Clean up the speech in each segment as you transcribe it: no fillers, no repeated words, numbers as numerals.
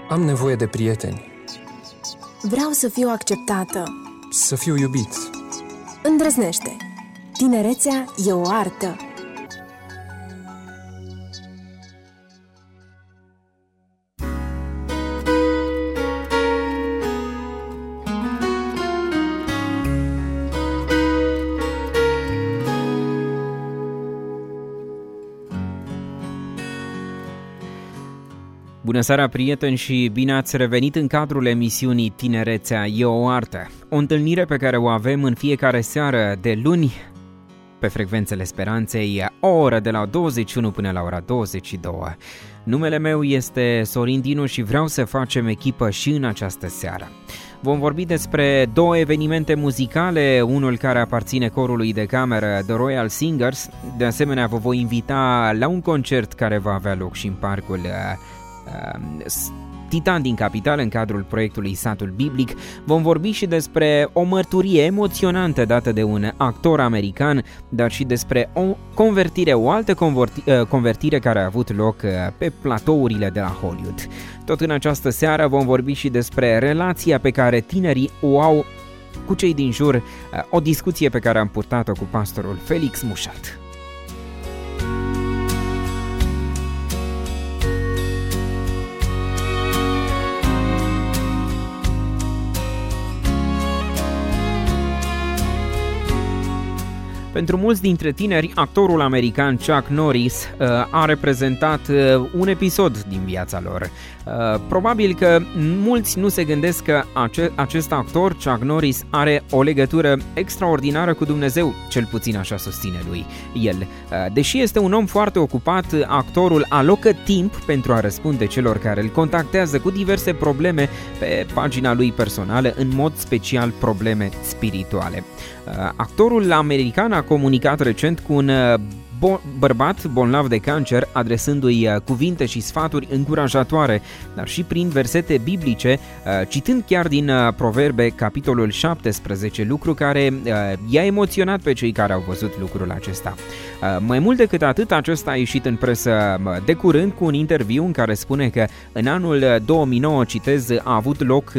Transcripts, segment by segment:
Am nevoie de prieteni. Vreau să fiu acceptată. Să fiu iubit. Îndrăznește. Tinerețea e o artă. Bună seara, prieteni, și bine ați revenit în cadrul emisiunii Tinerețea e o artă. O întâlnire pe care o avem în fiecare seară de luni pe frecvențele Speranței, o oră de la 21 până la ora 22. Numele meu este Sorin Dinu și vreau să facem echipă și în această seară. Vom vorbi despre două evenimente muzicale, unul care aparține corului de cameră The Royal Singers. De asemenea, vă voi invita la un concert care va avea loc și în parcul Titan din capitală, în cadrul proiectului Satul Biblic. Vom vorbi și despre o mărturie emoționantă dată de un actor american, dar și despre o convertire, o altă convertire care a avut loc pe platourile de la Hollywood. Tot în această seară vom vorbi și despre relația pe care tinerii o au cu cei din jur, o discuție pe care am purtat-o cu pastorul Felix Mușat. Pentru mulți dintre tineri, actorul american Chuck Norris a reprezentat un episod din viața lor. Probabil că mulți nu se gândesc că acest actor, Chuck Norris, are o legătură extraordinară cu Dumnezeu, cel puțin așa susține lui el. Deși este un om foarte ocupat, actorul alocă timp pentru a răspunde celor care îl contactează cu diverse probleme pe pagina lui personală, în mod special probleme spirituale. Actorul american a comunicat recent cu un bărbat bolnav de cancer, adresându-i cuvinte și sfaturi încurajatoare, dar și prin versete biblice, citând chiar din Proverbe, capitolul 17, lucru care i-a emoționat pe cei care au văzut lucrul acesta. Mai mult decât atât, acesta a ieșit în presă de curând cu un interviu în care spune că în anul 2009, citez, a avut loc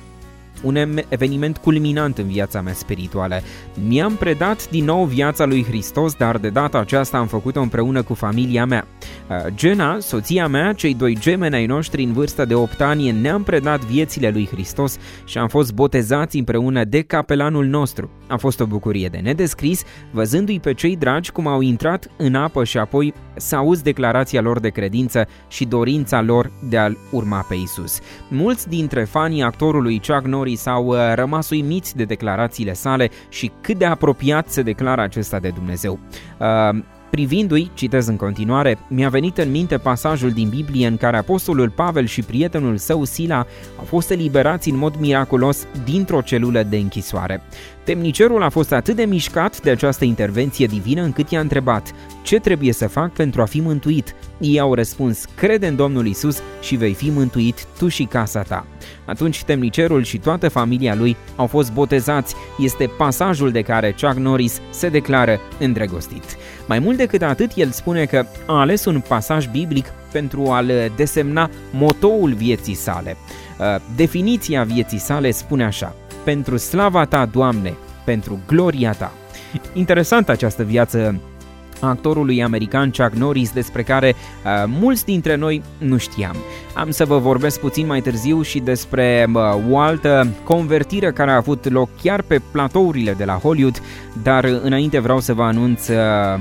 un eveniment culminant în viața mea spirituală. Mi-am predat din nou viața lui Hristos, dar de data aceasta am făcut-o împreună cu familia mea. Jenna, soția mea, cei doi gemeni ai noștri în vârstă de 8 ani, ne-am predat viețile lui Hristos și am fost botezați împreună de capelanul nostru. A fost o bucurie de nedescris, văzându-i pe cei dragi cum au intrat în apă și apoi să auzi declarația lor de credință și dorința lor de a-L urma pe Isus. Mulți dintre fanii actorului Chuck Norris au rămas uimiți de declarațiile sale și cât de apropiat se declară acesta de Dumnezeu. Privindu-i, citez în continuare, mi-a venit în minte pasajul din Biblie în care apostolul Pavel și prietenul său Sila au fost eliberați în mod miraculos dintr-o celulă de închisoare. Temnicerul a fost atât de mișcat de această intervenție divină încât i-a întrebat: ce trebuie să fac pentru a fi mântuit? Ei au răspuns: crede în Domnul Isus și vei fi mântuit tu și casa ta. Atunci temnicerul și toată familia lui au fost botezați. Este pasajul de care Chuck Norris se declară îndrăgostit. Mai mult decât atât, el spune că a ales un pasaj biblic pentru a-l desemna motoul vieții sale. Definiția vieții sale spune așa: pentru slava ta, Doamne, pentru gloria ta. Interesantă această viață a actorului american Chuck Norris, despre care mulți dintre noi nu știam. Am să vă vorbesc puțin mai târziu și despre o altă convertire care a avut loc chiar pe platourile de la Hollywood, dar înainte vreau să vă anunț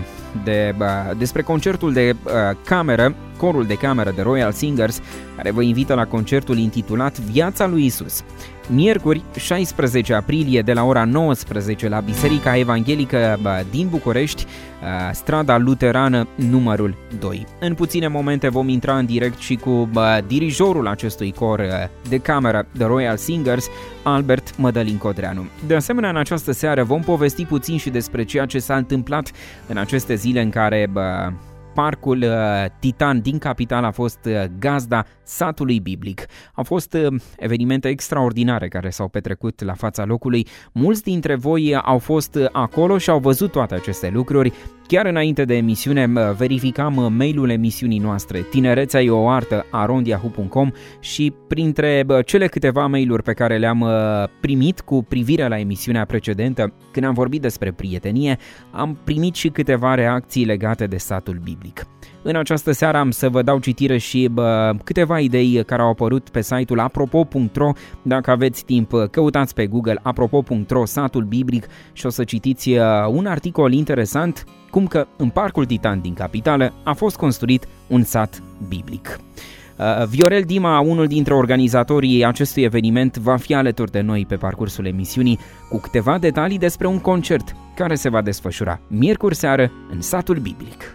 despre concertul de cameră, corul de cameră de Royal Singers, care vă invită la concertul intitulat Viața lui Isus. Miercuri, 16 aprilie, de la ora 19 la Biserica Evanghelică din București, strada Luterană numărul 2. În puține momente vom intra în direct și cu dirijorul acestui cor de cameră, The Royal Singers, Albert Mădălin Codreanu. De asemenea, în această seară vom povesti puțin și despre ceea ce s-a întâmplat în aceste zile în care parcul Titan din capitală a fost gazda Satului Biblic. Au fost evenimente extraordinare care s-au petrecut la fața locului. Mulți dintre voi au fost acolo și au văzut toate aceste lucruri. Chiar înainte de emisiune verificam mailul emisiunii noastre, tinerețeaeoartă@yahoo.com, și printre cele câteva mailuri pe care le-am primit cu privire la emisiunea precedentă, când am vorbit despre prietenie, am primit și câteva reacții legate de satul biblic. În această seară am să vă dau citire și câteva idei care au apărut pe site-ul apropo.ro. Dacă aveți timp, căutați pe Google apropo.ro satul biblic și o să citiți un articol interesant, cum că în Parcul Titan din capitală a fost construit un sat biblic. Viorel Dima, unul dintre organizatorii acestui eveniment, va fi alături de noi pe parcursul emisiunii cu câteva detalii despre un concert care se va desfășura miercuri seară în satul biblic.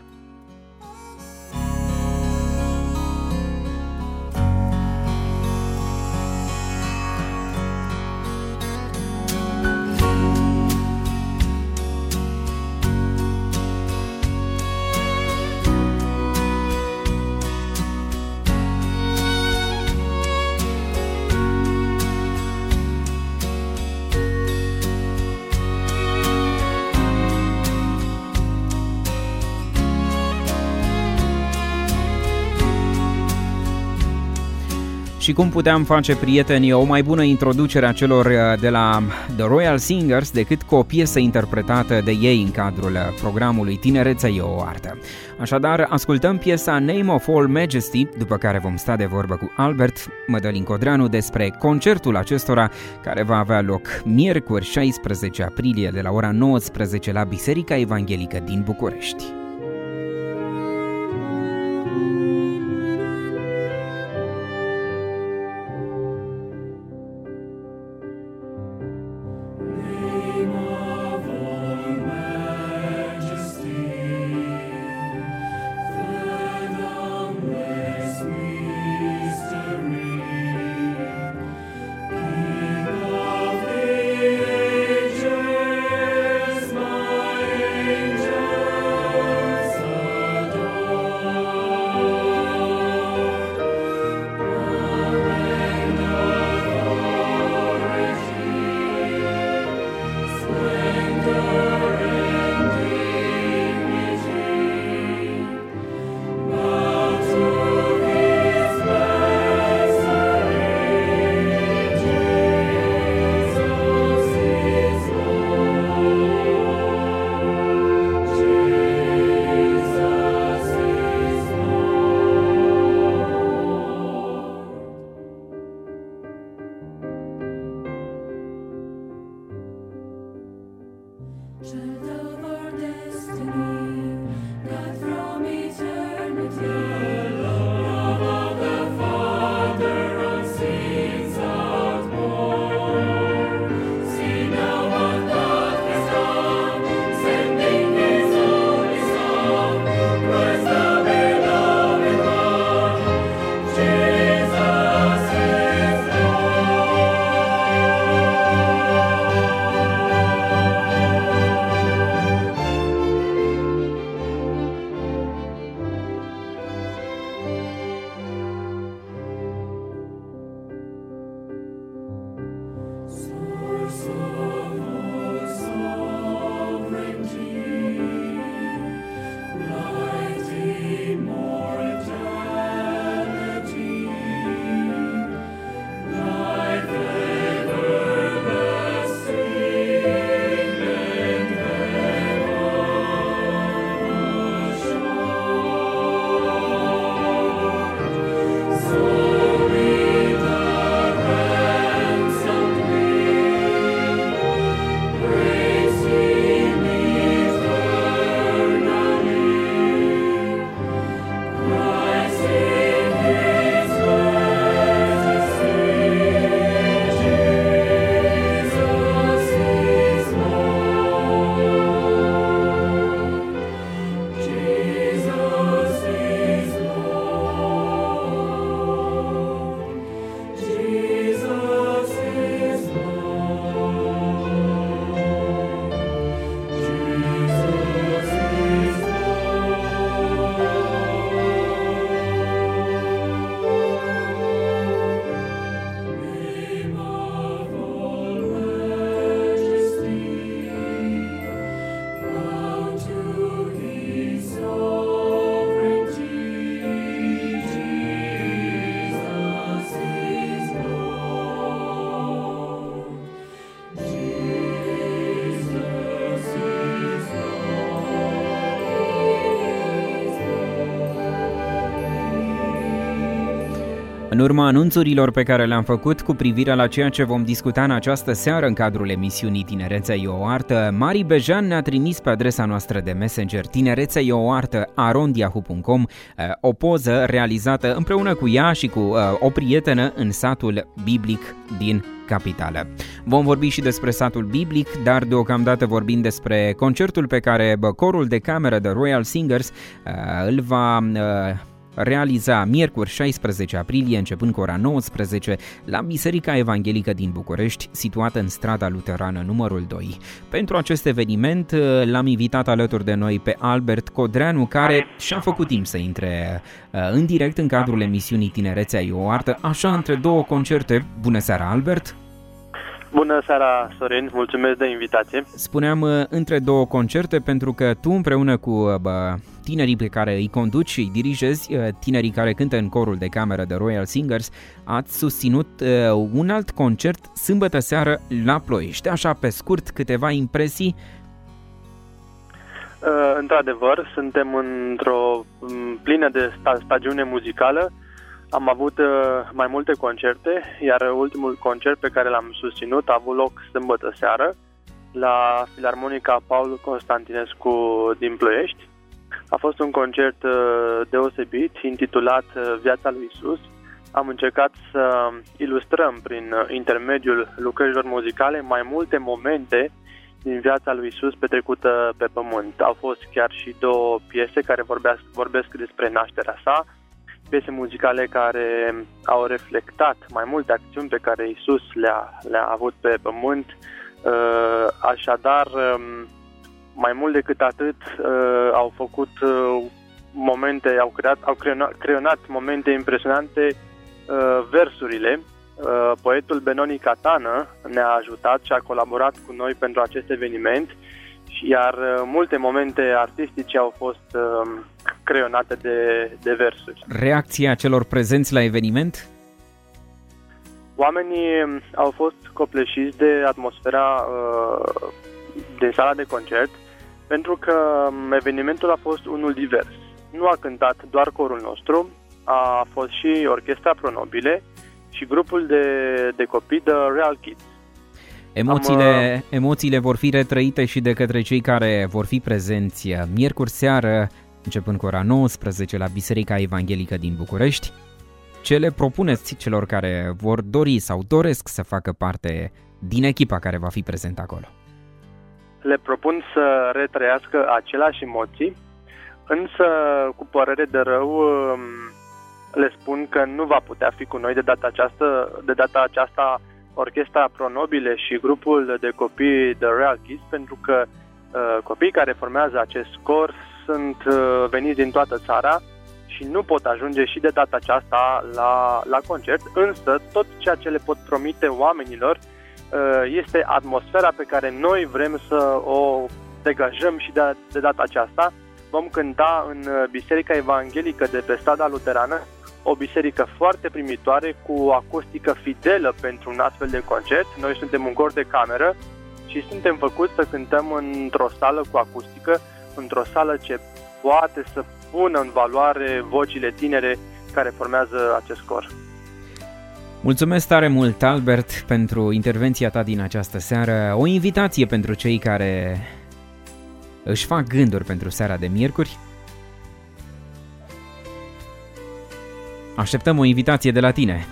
Și cum puteam face, prieteni, o mai bună introducere a celor de la The Royal Singers decât cu o piesă interpretată de ei în cadrul programului Tinerețea e o artă. Așadar, ascultăm piesa Name of All Majesty, după care vom sta de vorbă cu Albert Mădălin Codreanu despre concertul acestora care va avea loc miercuri 16 aprilie de la ora 19 la Biserica Evanghelică din București. În urma anunțurilor pe care le-am făcut cu privire la ceea ce vom discuta în această seară în cadrul emisiunii Tinerețea e o artă, Mari Bejan ne-a trimis pe adresa noastră de Messenger tinerețeaeoartă@yahoo.com o poză realizată împreună cu ea și cu o prietenă în satul biblic din capitală. Vom vorbi și despre satul biblic, dar deocamdată vorbim despre concertul pe care corul de cameră The Royal Singers îl va realiza miercuri 16 aprilie, începând cu ora 19, la Biserica Evanghelică din București, situată în strada luterană numărul 2. Pentru acest eveniment l-am invitat alături de noi pe Albert Codreanu, care și-a făcut timp să intre în direct în cadrul emisiunii Tinerețea e o artă, așa între două concerte. Bună seara, Albert! Bună seara, Sorin, mulțumesc de invitație. Spuneam între două concerte pentru că tu împreună cu tinerii pe care îi conduci și îi dirigezi, tinerii care cântă în corul de cameră de Royal Singers, ați susținut un alt concert sâmbătă seară la Ploiești. Așa, pe scurt, câteva impresii? Într-adevăr, suntem într-o plină de stagiune muzicală. Am avut mai multe concerte, iar ultimul concert pe care l-am susținut a avut loc sâmbătă seară la Filarmonica Paul Constantinescu din Ploiești. A fost un concert deosebit, intitulat Viața lui Isus. Am încercat să ilustrăm prin intermediul lucrărilor muzicale mai multe momente din viața lui Isus petrecută pe pământ. Au fost chiar și două piese care vorbesc despre nașterea sa, piese muzicale care au reflectat mai multe acțiuni pe care Isus le-a avut pe pământ. Așadar, mai mult decât atât, au făcut momente, au creionat momente impresionante versurile. Poetul Benoni Catană ne-a ajutat și a colaborat cu noi pentru acest eveniment, iar multe momente artistice au fost creionate de versuri. Reacția celor prezenți la eveniment? Oamenii au fost copleșiți de atmosfera din sala de concert, pentru că evenimentul a fost unul divers. Nu a cântat doar corul nostru, a fost și Orchestra Pronobile și grupul de copii The Real Kids. Emoțiile vor fi retrăite și de către cei care vor fi prezenți miercuri seară, începând cu ora 19 la Biserica Evanghelică din București. Ce le propuneți celor care vor dori sau doresc să facă parte din echipa care va fi prezentă acolo? Le propun să retrăiască aceleași emoții, însă cu părere de rău le spun că nu va putea fi cu noi de data aceasta Orchestra Pronobile și grupul de copii The Real Kids, pentru că copiii care formează acest cor sunt veniți din toată țara și nu pot ajunge și de data aceasta la concert, însă tot ceea ce le pot promite oamenilor este atmosfera pe care noi vrem să o degajăm și de data aceasta. Vom cânta în Biserica Evanghelică de pe strada luterană, o biserică foarte primitoare, cu o acustică fidelă pentru un astfel de concert. Noi suntem un cor de cameră și suntem făcuți să cântăm într-o sală cu acustică, într-o sală ce poate să pună în valoare vocile tinere care formează acest cor. Mulțumesc tare mult, Albert, pentru intervenția ta din această seară. O invitație pentru cei care își fac gânduri pentru seara de miercuri. Așteptăm o invitație de la tine.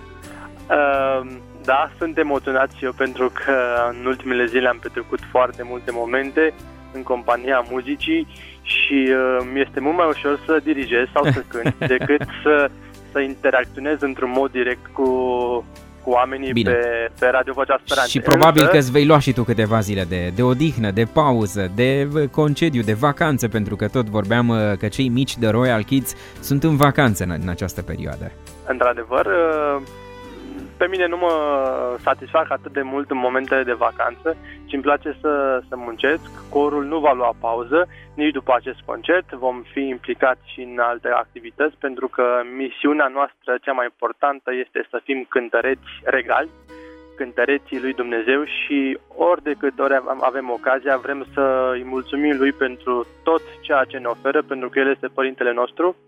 Da, sunt emoționat și eu, pentru că în ultimele zile am petrecut foarte multe momente în compania muzicii și mi este mult mai ușor să dirigez sau să cânt decât să interacționez într-un mod direct cu oamenii pe Radio Vocea Speranței. Și probabil că îți vei lua și tu câteva zile de odihnă, de pauză, de concediu, de vacanță, pentru că tot vorbeam că cei mici de Royal Kids sunt în vacanță în această perioadă. Într-adevăr, pe mine nu mă satisfac atât de mult în momentele de vacanță, ci îmi place să muncesc. Corul nu va lua pauză nici după acest concert. Vom fi implicați și în alte activități, pentru că misiunea noastră cea mai importantă este să fim cântăreți regali, cântăreții lui Dumnezeu, și ori de câte ori avem ocazia, vrem să îi mulțumim lui pentru tot ceea ce ne oferă, pentru că El este Părintele nostru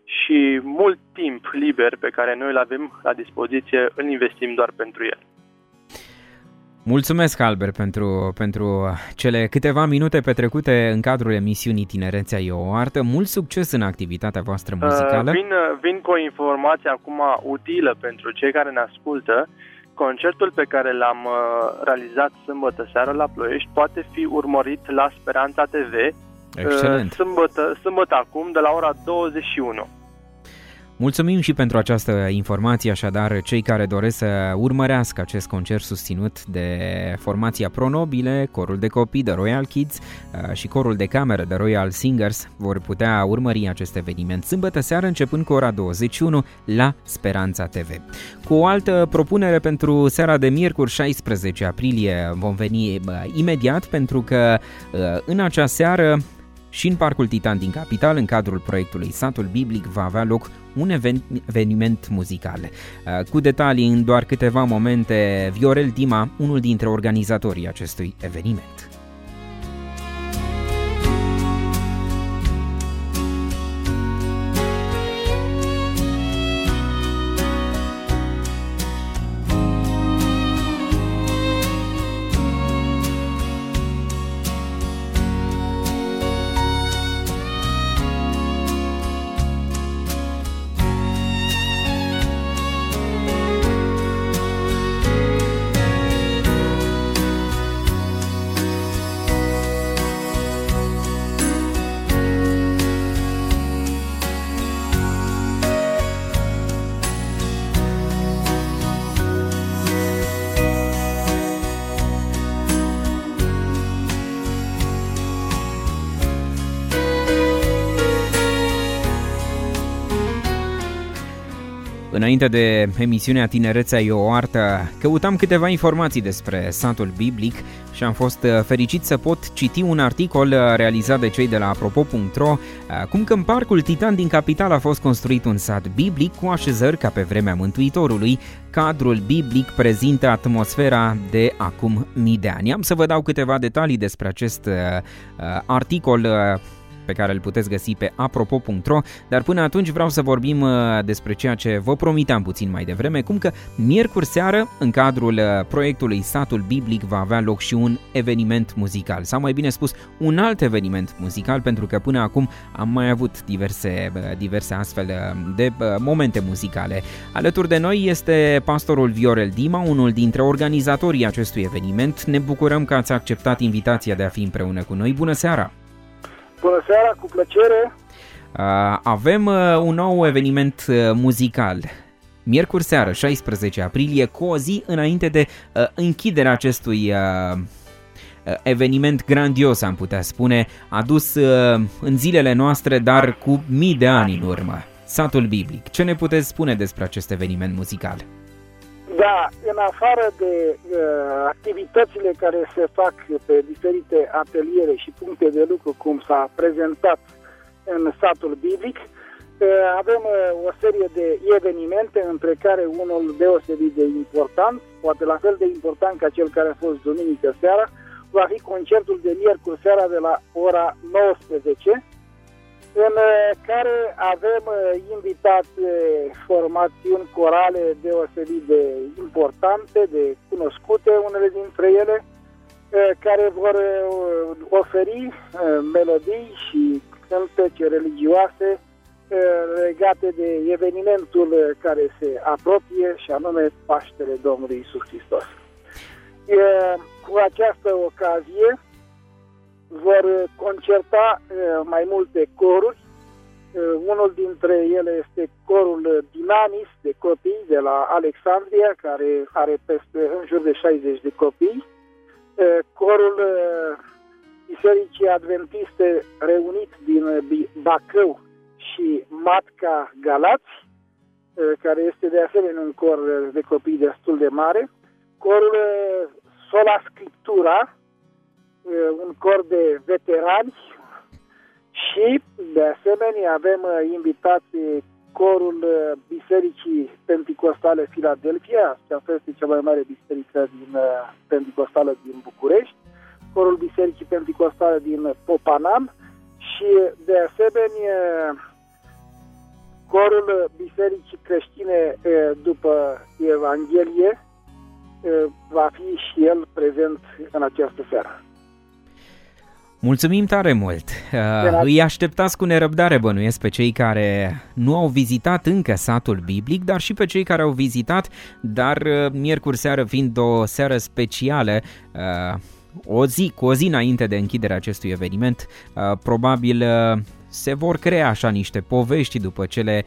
și mult timp liber pe care noi îl avem la dispoziție îl investim doar pentru el. Mulțumesc, Albert, pentru cele câteva minute petrecute în cadrul emisiunii Tinerețea e o artă. Mult succes în activitatea voastră muzicală. Vin cu o informație acum utilă pentru cei care ne ascultă. Concertul pe care l-am realizat sâmbătă seară la Ploiești poate fi urmărit la Speranța TV. Excelent. Sâmbătă acum de la ora 21. Mulțumim și pentru această informație, așadar cei care doresc să urmărească acest concert susținut de formația Pronobile, corul de copii de Royal Kids și corul de cameră de Royal Singers vor putea urmări acest eveniment sâmbătă seară începând cu ora 21 la Speranța TV. Cu o altă propunere pentru seara de miercuri 16 aprilie vom veni imediat, pentru că în acea seară și în Parcul Titan din Capital, în cadrul proiectului Satul Biblic, va avea loc un eveniment muzical. Cu detalii în doar câteva momente, Viorel Dima, unul dintre organizatorii acestui eveniment. Înainte de emisiunea Tinerețea e o artă, căutam câteva informații despre Satul Biblic și am fost fericit să pot citi un articol realizat de cei de la apropo.ro, cum că în Parcul Titan din Capital a fost construit un sat biblic cu așezări ca pe vremea Mântuitorului. Cadrul biblic prezintă atmosfera de acum mii de ani. Am să vă dau câteva detalii despre acest articol pe care îl puteți găsi pe apropo.ro, dar până atunci vreau să vorbim despre ceea ce vă promiteam puțin mai devreme, cum că miercuri seară, în cadrul proiectului Satul Biblic, va avea loc și un eveniment muzical, sau mai bine spus, un alt eveniment muzical, pentru că până acum am mai avut diverse astfel de momente muzicale. Alături de noi este pastorul Viorel Dima, unul dintre organizatorii acestui eveniment. Ne bucurăm că ați acceptat invitația de a fi împreună cu noi. Bună seara! Bună seara, cu plăcere! Avem un nou eveniment muzical. Miercuri seară, 16 aprilie, cu o zi înainte de închiderea acestui eveniment grandios, am putea spune, adus în zilele noastre, dar cu mii de ani în urmă. Satul Biblic. Ce ne puteți spune despre acest eveniment muzical? Da, în afară de activitățile care se fac pe diferite ateliere și puncte de lucru, cum s-a prezentat în Satul Biblic, avem o serie de evenimente, între care unul deosebit de important, poate la fel de important ca cel care a fost duminică seara, va fi concertul de miercuri seara de la ora 19, în care avem invitat formațiuni corale deosebit de importante, de cunoscute, unele dintre ele, care vor oferi melodii și cântece religioase legate de evenimentul care se apropie, și anume Paștele Domnului Iisus Hristos. Cu această ocazie vor concerta mai multe coruri. Unul dintre ele este corul Dinamis de copii de la Alexandria, care are în jur de 60 de copii. Corul Bisericii Adventiste Reunit din Bacău și Matca Galați, care este de asemenea un cor de copii destul de mare. Corul Sola Scriptura, un cor de veterani, și de asemenea avem invitați corul Bisericii Penticostale Filadelfia, aceasta este cea mai mare biserică penticostală din București, corul Bisericii Penticostale din Popanan și de asemenea corul Bisericii Creștine după Evanghelie va fi și el prezent în această seară. Mulțumim tare mult! Îi așteptați cu nerăbdare, bănuiesc, pe cei care nu au vizitat încă satul biblic, dar și pe cei care au vizitat, dar miercuri seară fiind o seară specială, cu o zi înainte de închiderea acestui eveniment, probabil se vor crea așa niște povești după cele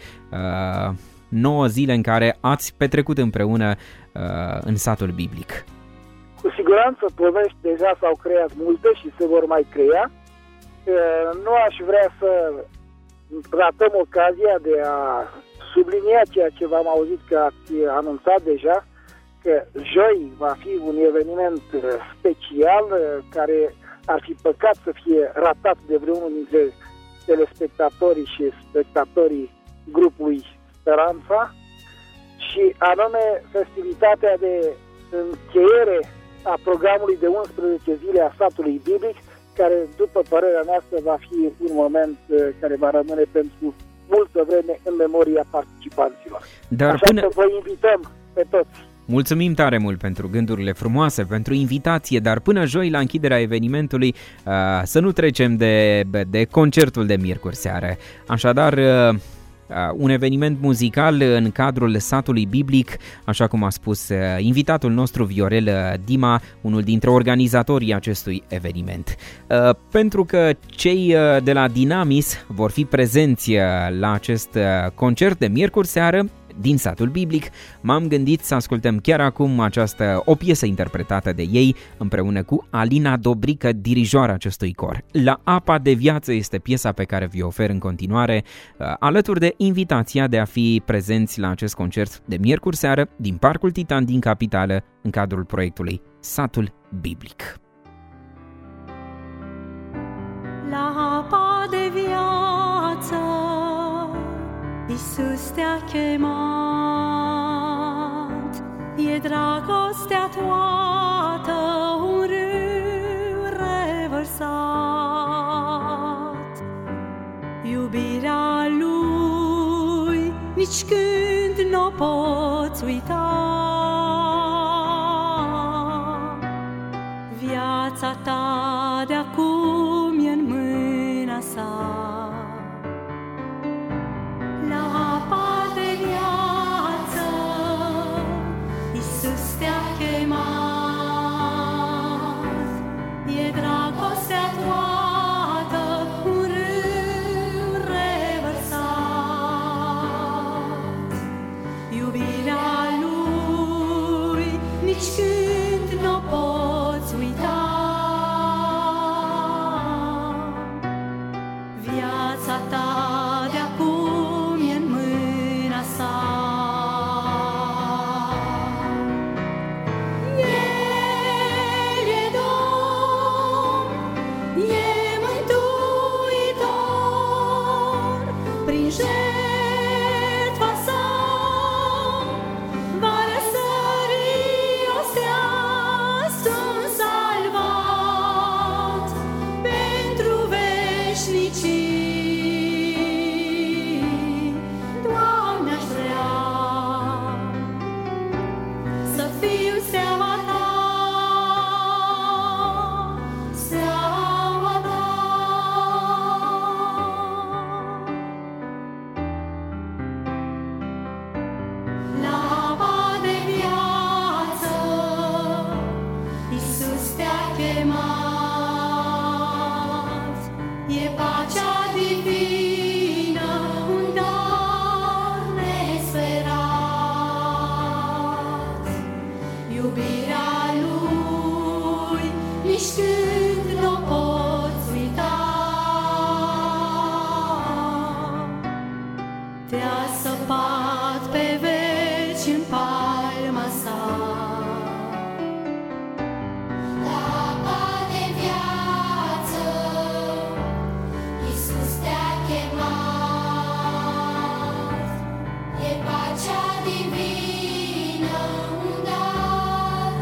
9 zile în care ați petrecut împreună în satul biblic. Cu siguranță povești deja s-au creat multe și se vor mai crea. Nu aș vrea să ratăm ocazia de a sublinia ceea ce v-am auzit că ați anunțat deja, că joi va fi un eveniment special care ar fi păcat să fie ratat de vreunul dintre telespectatorii și spectatorii grupului Speranța, și anume festivitatea de încheiere a programului de 11 zile a satului biblic, care, după părerea noastră, va fi un moment care va rămâne pentru multă vreme în memoria participanților. Așa că vă invităm pe toți. Mulțumim tare mult pentru gândurile frumoase, pentru invitație, dar până joi, la închiderea evenimentului, să nu trecem de concertul de miercuri seară. Așadar, un eveniment muzical în cadrul satului biblic, așa cum a spus invitatul nostru Viorel Dima, unul dintre organizatorii acestui eveniment. Pentru că cei de la Dinamis vor fi prezenți la acest concert de miercuri seară din satul biblic, m-am gândit să ascultăm chiar acum o piesă interpretată de ei împreună cu Alina Dobrică, dirijoara acestui cor. La apa de viață este piesa pe care vi-o ofer în continuare, alături de invitația de a fi prezenți la acest concert de miercuri seară din Parcul Titan din Capitală, în cadrul proiectului Satul Biblic. La apa de viață Iisus te-a chemat, e dragostea toată, un râu revărsat. Iubirea Lui nici când n-o poți uita. Viața ta de acum e în mâna sa. La apa de viață Iisus te-a chemat, e dragostea toată, un râu revărsat. Iubirea Lui nici când n-o poți uita. Viața ta de acum e în mâna sa. El e Domn, e Mântuitor, prin jertfa sa va răsări ostea, sunt salvat pentru veșnicii. Doamne, aș vrea să fiu seama ta, seama ta. La apa de viață Iisus te-a chemat, e pacea divină, un dar nesperat. Iubirea Lui nici când n-o poți uita. Te-a săpat pe veci în palma sa. La apa de viață Iisus te-a chemat, e pacea divină, un dar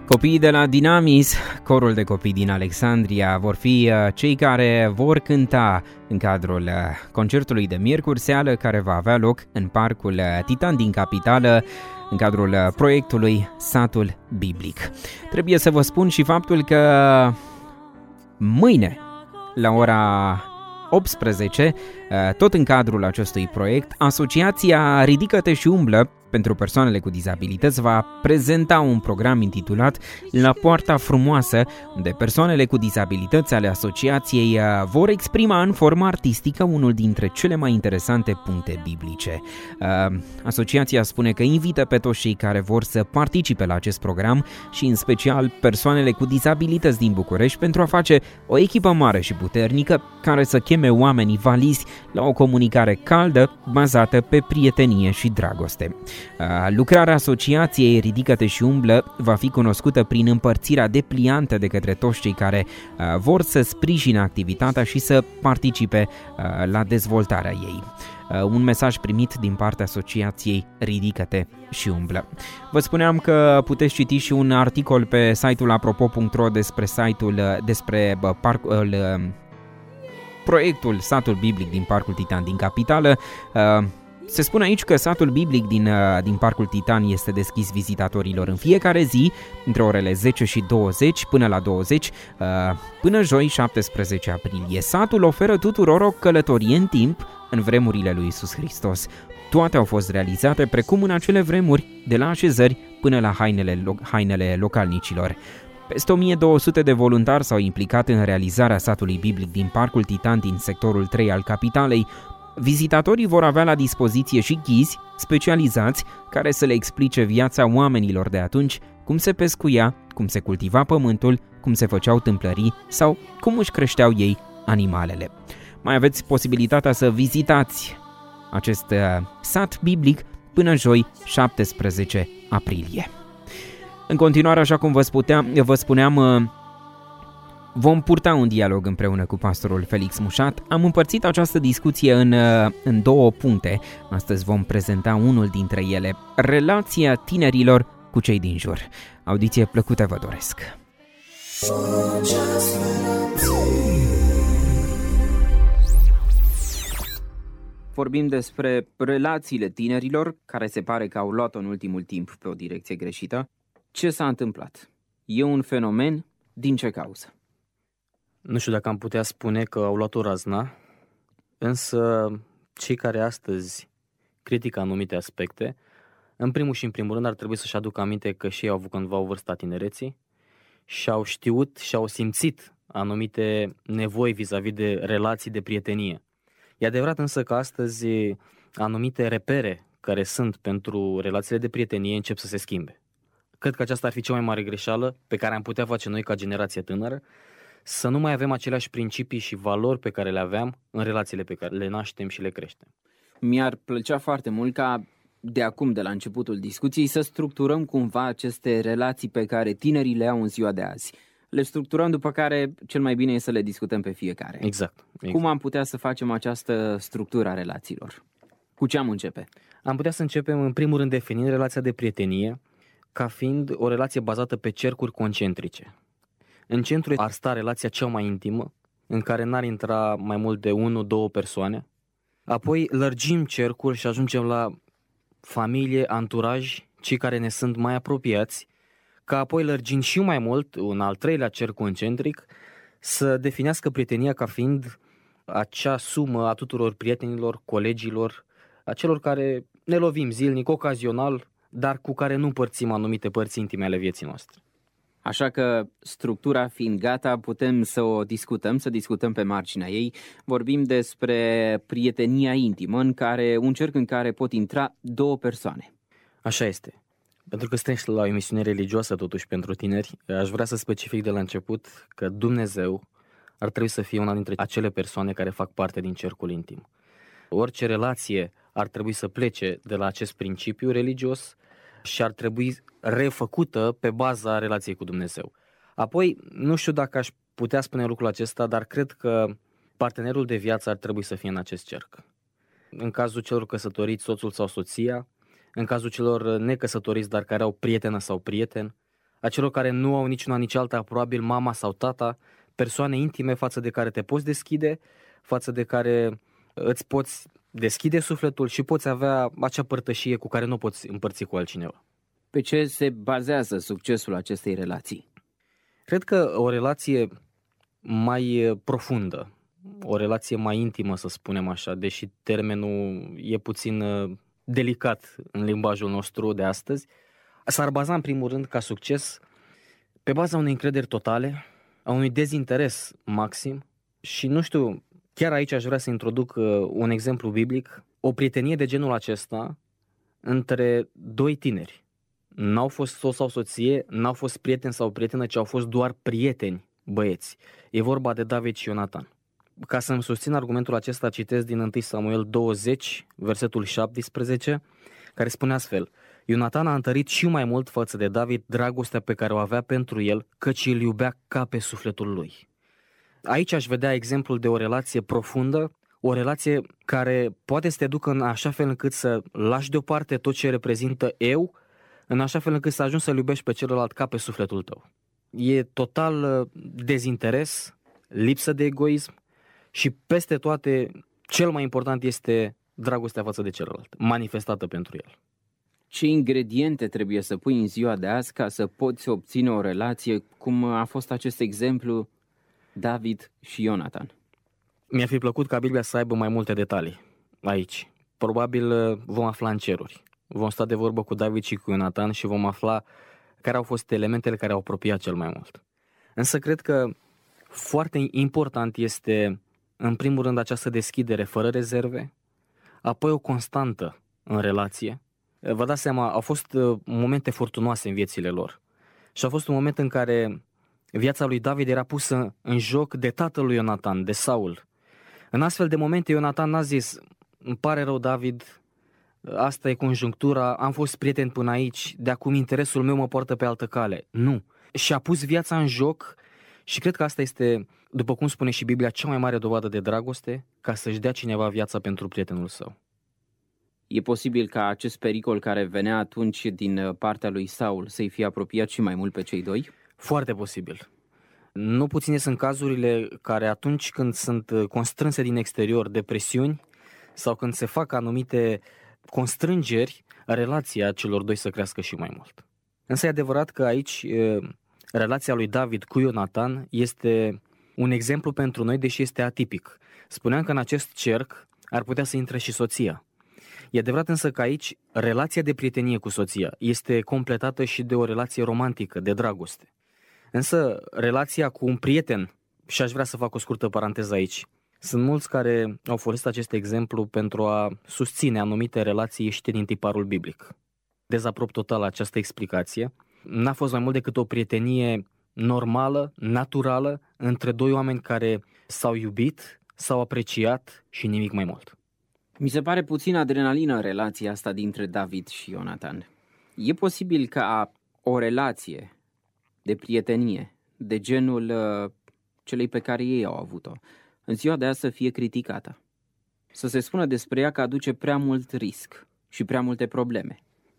Copiii de la Dinamis, corul de copii din Alexandria, vor fi cei care vor cânta în cadrul concertului de miercuri seară care va avea loc în Parcul Titan din capitală, în cadrul proiectului Satul Biblic. Trebuie să vă spun și faptul că mâine, la ora 18, tot în cadrul acestui proiect, Asociația Ridică-te și umblă pentru persoanele cu dizabilități va prezenta un program intitulat La Poarta Frumoasă, unde persoanele cu dizabilități ale asociației vor exprima în formă artistică unul dintre cele mai interesante puncte biblice. Asociația spune că invită pe toți cei care vor să participe la acest program și în special persoanele cu dizabilități din București pentru a face o echipă mare și puternică care să cheme oamenii valizi la o comunicare caldă bazată pe prietenie și dragoste. Lucrarea asociației Ridică-te și umblă va fi cunoscută prin împărțirea depliantă de către toți cei care vor să sprijine activitatea și să participe la dezvoltarea ei. Un mesaj primit din partea asociației Ridică-te și umblă. Vă spuneam că puteți citi și un articol pe site-ul apropo.ro despre proiectul Satul Biblic din Parcul Titan din capitală. Se spune aici că Satul Biblic din Parcul Titan este deschis vizitatorilor în fiecare zi, între orele 10 și 20 până la 20, până joi 17 aprilie. Satul oferă tuturor o călătorie în timp în vremurile lui Iisus Hristos. Toate au fost realizate precum în acele vremuri, de la așezări până la hainele localnicilor. Peste 1200 de voluntari s-au implicat în realizarea Satului Biblic din Parcul Titan din sectorul 3 al capitalei. Vizitatorii vor avea la dispoziție și ghizi specializați care să le explice viața oamenilor de atunci, cum se pescuia, cum se cultiva pământul, cum se făceau tâmplării sau cum își creșteau ei animalele. Mai aveți posibilitatea să vizitați acest sat biblic până joi 17 aprilie. În continuare, așa cum vă spuneam, vom purta un dialog împreună cu pastorul Felix Mușat. Am împărțit această discuție în două puncte. Astăzi vom prezenta unul dintre ele, relația tinerilor cu cei din jur. Audiție plăcută vă doresc! Vorbim despre relațiile tinerilor, care se pare că au luat-o în ultimul timp pe o direcție greșită. Ce s-a întâmplat? E un fenomen? Din ce cauză? Nu știu dacă am putea spune că au luat o razna, însă cei care astăzi critică anumite aspecte, în primul și în primul rând ar trebui să-și aducă aminte că și ei au avut cândva o vârstă a tinereții și au știut și au simțit anumite nevoi vis-a-vis de relații de prietenie. E adevărat însă că astăzi anumite repere care sunt pentru relațiile de prietenie încep să se schimbe. Cred că aceasta ar fi cea mai mare greșeală pe care am putea face noi ca generație tânără, să nu mai avem aceleași principii și valori pe care le aveam în relațiile pe care le naștem și le creștem. Mi-ar plăcea foarte mult ca de acum, de la începutul discuției, să structurăm cumva aceste relații pe care tinerii le au în ziua de azi. Le structurăm, după care cel mai bine e să le discutăm pe fiecare. Exact. Cum am putea să facem această structură a relațiilor? Cu ce am începe? Am putea să începem în primul rând definind relația de prietenie ca fiind o relație bazată pe cercuri concentrice. În centru ar sta relația cea mai intimă, în care n-ar intra mai mult de 1-2 persoane. Apoi lărgim cercuri și ajungem la familie, anturaj, cei care ne sunt mai apropiați, ca apoi lărgind și mai mult, un al treilea cerc concentric, să definească prietenia ca fiind acea sumă a tuturor prietenilor, colegilor, a celor care ne lovim zilnic, ocazional, dar cu care nu împărțim anumite părți intime ale vieții noastre. Așa că, structura fiind gata, putem să o discutăm, să discutăm pe marginea ei. Vorbim despre prietenia intimă, un cerc în care pot intra 2 persoane. Așa este. Pentru că suntem la o emisiune religioasă totuși pentru tineri, aș vrea să specific de la început că Dumnezeu ar trebui să fie una dintre acele persoane care fac parte din cercul intim. Orice relație ar trebui să plece de la acest principiu religios și ar trebui refăcută pe baza relației cu Dumnezeu. Apoi, nu știu dacă aș putea spune lucrul acesta, dar cred că partenerul de viață ar trebui să fie în acest cerc. În cazul celor căsătoriți, soțul sau soția, în cazul celor necăsătoriți, dar care au prietenă sau prieten, a celor care nu au nici una, nici alta, probabil mama sau tata, persoane intime față de care te poți deschide, față de care îți poți deschide sufletul și poți avea acea părtășie cu care nu poți împărți cu altcineva. Pe ce se bazează succesul acestei relații? Cred că o relație mai profundă, o relație mai intimă, să spunem așa, deși termenul e puțin delicat în limbajul nostru de astăzi, s-ar baza în primul rând ca succes pe baza unei încrederi totale, a unui dezinteres maxim și nu știu, chiar aici aș vrea să introduc un exemplu biblic, o prietenie de genul acesta între doi tineri. N-au fost soț sau soție, n-au fost prieten sau prietenă, ci au fost doar prieteni, băieți. E vorba de David și Ionatan. Ca să-mi susțin argumentul acesta, citesc din 1 Samuel 20, versetul 17, care spune astfel: Ionatan a întărit și mai mult față de David dragostea pe care o avea pentru el, căci îl iubea ca pe sufletul lui. Aici aș vedea exemplul de o relație profundă, o relație care poate să te ducă în așa fel încât să lași deoparte tot ce reprezintă eu, în așa fel încât să ajungi să-l iubești pe celălalt ca pe sufletul tău. E total dezinteres, lipsă de egoism și peste toate, cel mai important este dragostea față de celălalt, manifestată pentru el. Ce ingrediente trebuie să pui în ziua de azi ca să poți obține o relație, cum a fost acest exemplu David și Ionatan? Mi-ar fi plăcut ca Biblia să aibă mai multe detalii aici. Probabil vom afla în ceruri. Vom sta de vorbă cu David și cu Ionatan și vom afla care au fost elementele care au apropiat cel mai mult. Însă cred că foarte important este, în primul rând, această deschidere fără rezerve, apoi o constantă în relație. Vă dați seama, au fost momente furtunoase în viețile lor și a fost un moment în care viața lui David era pusă în joc de tatăl lui Ionatan, de Saul. În astfel de momente Ionatan n-a zis: îmi pare rău, David, asta e conjunctura, am fost prieten până aici, de acum interesul meu mă poartă pe altă cale. Nu. Și-a pus viața în joc și cred că asta este, după cum spune și Biblia, cea mai mare dovadă de dragoste, ca să-și dea cineva viața pentru prietenul său. E posibil ca acest pericol care venea atunci din partea lui Saul să-i fie apropiat și mai mult pe cei doi? Foarte posibil. Nu puține sunt cazurile care atunci când sunt constrânse din exterior de presiuni sau când se fac anumite constrângeri, relația celor doi să crească și mai mult. Însă e adevărat că aici relația lui David cu Ionatan este un exemplu pentru noi, deși este atipic. Spuneam că în acest cerc ar putea să intre și soția. E adevărat însă că aici relația de prietenie cu soția este completată și de o relație romantică, de dragoste. Însă relația cu un prieten, și aș vrea să fac o scurtă paranteză aici, sunt mulți care au folosit acest exemplu pentru a susține anumite relații ieșite din tiparul biblic. Dezaprob total această explicație. N-a fost mai mult decât o prietenie normală, naturală, între doi oameni care s-au iubit, s-au apreciat și nimic mai mult. Mi se pare puțin adrenalină în relația asta dintre David și Ionatan. E posibil ca o relație de prietenie, de genul celei pe care ei au avut-o, în ziua de azi să fie criticată. Să se spună despre ea că aduce prea mult risc și prea multe probleme.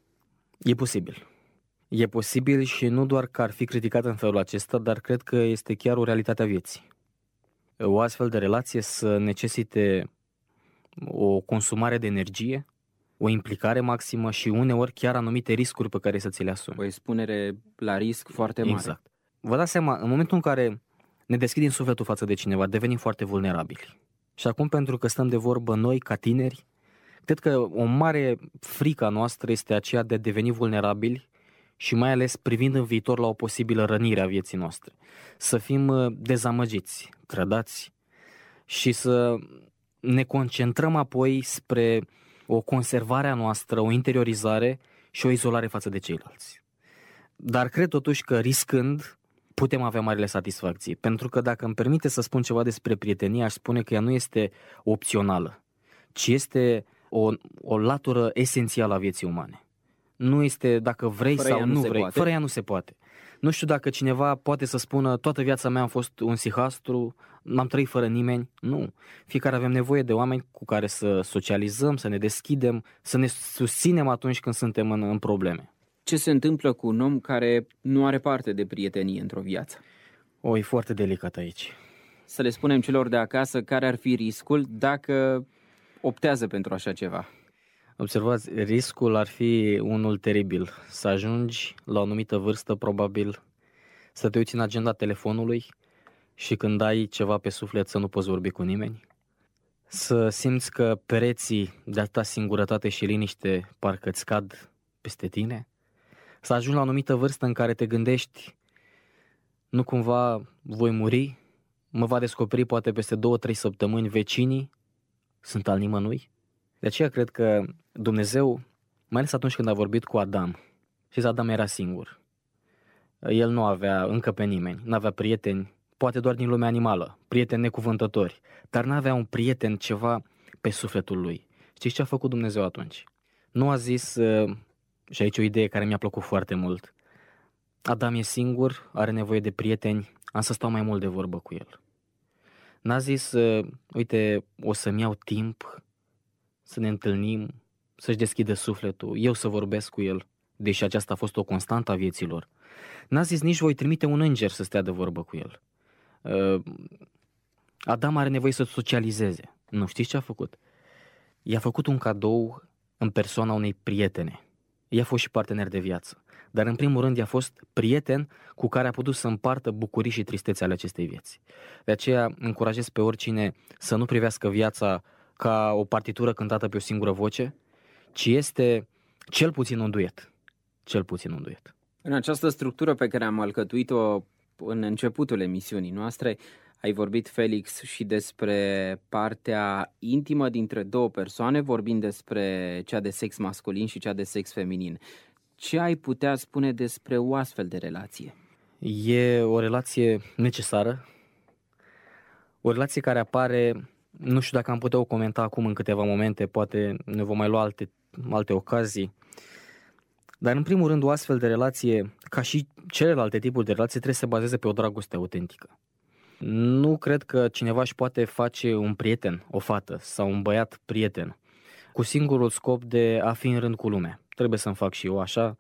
E posibil. E posibil și nu doar că ar fi criticată în felul acesta, dar cred că este chiar o realitate a vieții. O astfel de relație să necesite o consumare de energie, o implicare maximă și uneori chiar anumite riscuri pe care să ți le asumi. O expunere la risc foarte mare. Exact. Vă dați seama, în momentul în care ne deschidem sufletul față de cineva, devenim foarte vulnerabili. Și acum, pentru că stăm de vorbă noi, ca tineri, cred că o mare frică a noastră este aceea de a deveni vulnerabili și mai ales privind în viitor la o posibilă rănire a vieții noastre. Să fim dezamăgiți, trădați și să ne concentrăm apoi spre o conservare a noastră, o interiorizare și o izolare față de ceilalți. Dar cred totuși că riscând putem avea marile satisfacții, pentru că dacă îmi permite să spun ceva despre prietenie, aș spune că ea nu este opțională, ci este o latură esențială a vieții umane. Nu este dacă vrei fără sau nu vrei, poate. Fără ea nu se poate. Nu știu dacă cineva poate să spună toată viața mea am fost un sihastru, n-am trăit fără nimeni. Nu. Fiecare avem nevoie de oameni cu care să socializăm, să ne deschidem, să ne susținem atunci când suntem în probleme. Ce se întâmplă cu un om care nu are parte de prietenie într-o viață? E foarte delicat aici. Să le spunem celor de acasă care ar fi riscul dacă optează pentru așa ceva. Observați, riscul ar fi unul teribil. Să ajungi la o anumită vârstă, probabil, să te uiți în agenda telefonului și când ai ceva pe suflet să nu poți vorbi cu nimeni. Să simți că pereții de atâta singurătate și liniște parcă îți cad peste tine. Să ajungi la o anumită vârstă în care te gândești, nu cumva voi muri, mă va descoperi poate peste 2-3 săptămâni vecinii, sunt al nimănui. De aceea cred că Dumnezeu, mai ales atunci când a vorbit cu Adam, și Adam era singur. El nu avea încă pe nimeni, nu avea prieteni, poate doar din lumea animală, prieteni necuvântători, dar nu avea un prieten ceva pe sufletul lui. Știți ce a făcut Dumnezeu atunci? Nu a zis, și aici o idee care mi-a plăcut foarte mult, Adam e singur, are nevoie de prieteni, am să stau mai mult de vorbă cu el. N-a zis, uite, o să-mi iau timp să ne întâlnim, să-și deschidă sufletul, eu să vorbesc cu el, deși aceasta a fost o constantă a vieților. N-a zis nici voi trimite un înger să stea de vorbă cu el. Adam are nevoie să socializeze. Nu știți ce a făcut? I-a făcut un cadou în persoana unei prietene. I-a fost și partener de viață. Dar în primul rând i-a fost prieten cu care a putut să împartă bucurii și tristețe ale acestei vieți. De aceea încurajez pe oricine să nu privească viața ca o partitură cântată pe o singură voce, ci este cel puțin un duet. Cel puțin un duet. În această structură pe care am alcătuit-o în începutul emisiunii noastre, ai vorbit, Felix, și despre partea intimă dintre două persoane, vorbind despre cea de sex masculin și cea de sex feminin. Ce ai putea spune despre o astfel de relație? E o relație necesară, o relație care apare, nu știu dacă am putea o comenta acum în câteva momente, poate ne vom mai lua alte ocazii, dar în primul rând o astfel de relație, ca și celelalte tipuri de relații, trebuie să se bazeze pe o dragoste autentică. Nu cred că cineva își poate face un prieten, o fată sau un băiat prieten, cu singurul scop de a fi în rând cu lumea. Trebuie să-mi fac și eu așa,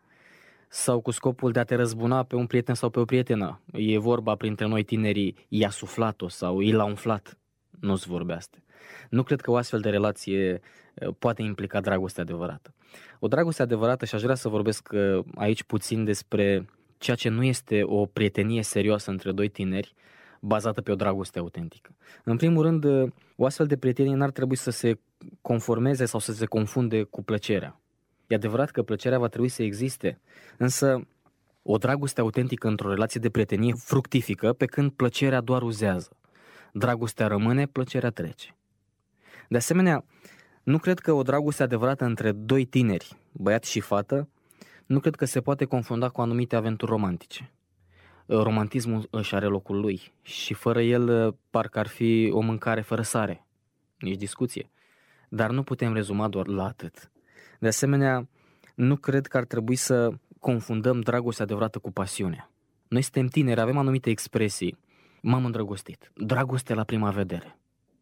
sau cu scopul de a te răzbuna pe un prieten sau pe o prietenă. E vorba printre noi tinerii, i-a suflat-o sau i l-a umflat. Nu-ți vorbe astea. Nu cred că o astfel de relație poate implica dragoste adevărată. O dragoste adevărată, și aș vrea să vorbesc aici puțin despre ceea ce nu este o prietenie serioasă între doi tineri, bazată pe o dragoste autentică. În primul rând, o astfel de prietenie n-ar trebui să se conformeze sau să se confunde cu plăcerea. E adevărat că plăcerea va trebui să existe, însă o dragoste autentică într-o relație de prietenie fructifică, pe când plăcerea doar uzează. Dragostea rămâne, plăcerea trece. De asemenea, nu cred că o dragoste adevărată între doi tineri, băiat și fată, nu cred că se poate confunda cu anumite aventuri romantice. Romantismul își are locul lui și fără el parcă ar fi o mâncare fără sare, nici discuție. Dar nu putem rezuma doar la atât. De asemenea, nu cred că ar trebui să confundăm dragostea adevărată cu pasiunea. Noi suntem tineri, avem anumite expresii. M-am îndrăgostit. Dragoste la prima vedere.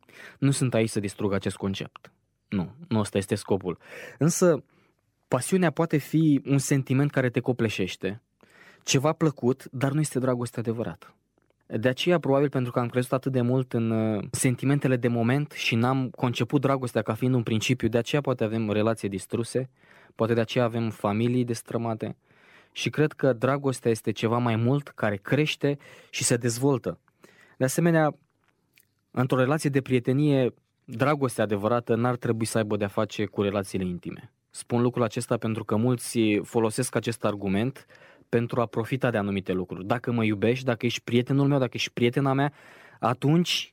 Nu sunt aici să distrug acest concept. Nu ăsta este scopul. Însă, pasiunea poate fi un sentiment care te copleșește, ceva plăcut, dar nu este dragoste adevărată. De aceea, probabil pentru că am crezut atât de mult în sentimentele de moment și n-am conceput dragostea ca fiind un principiu, de aceea poate avem relații distruse, poate de aceea avem familii destrămate și cred că dragostea este ceva mai mult care crește și se dezvoltă. De asemenea, într-o relație de prietenie, dragostea adevărată n-ar trebui să aibă de-a face cu relațiile intime. Spun lucrul acesta pentru că mulți folosesc acest argument pentru a profita de anumite lucruri. Dacă mă iubești, dacă ești prietenul meu, dacă ești prietena mea, atunci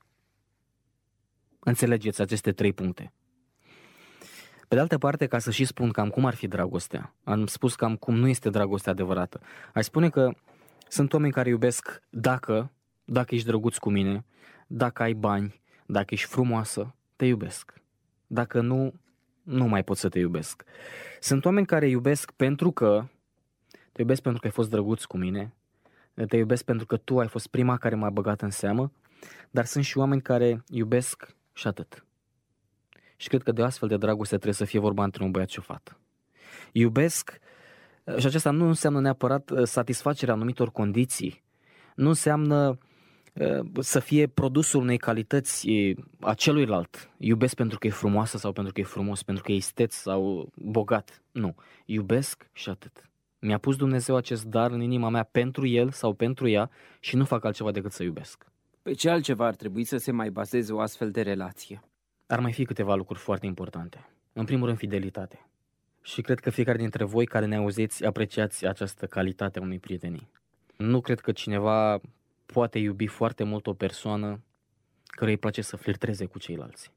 înțelegeți aceste 3 puncte. Pe de altă parte, ca să și spun cam cum ar fi dragostea, am spus cam cum nu este dragostea adevărată. Aș spune că sunt oameni care iubesc dacă ești drăguț cu mine, dacă ai bani, dacă ești frumoasă, te iubesc. Dacă nu mai pot să te iubesc. Sunt oameni care iubesc pentru că te iubesc pentru că ai fost drăguț cu mine, te iubesc pentru că tu ai fost prima care m-a băgat în seamă, dar sunt și oameni care iubesc și atât. Și cred că de o astfel de dragoste trebuie să fie vorba între un băiat și o fată. Iubesc Și acesta nu înseamnă neapărat satisfacerea anumitor condiții, nu înseamnă să fie produsul unei calități a celuilalt. Iubesc pentru că e frumoasă sau pentru că e frumos, pentru că e isteț sau bogat. Nu, iubesc și atât. Mi-a pus Dumnezeu acest dar în inima mea pentru el sau pentru ea și nu fac altceva decât să iubesc. Pe ce altceva ar trebui să se mai bazeze o astfel de relație? Ar mai fi câteva lucruri foarte importante. În primul rând, fidelitate. Și cred că fiecare dintre voi care ne auziți apreciați această calitate a unei prietenii. Nu cred că cineva poate iubi foarte mult o persoană care îi place să flirteze cu ceilalți.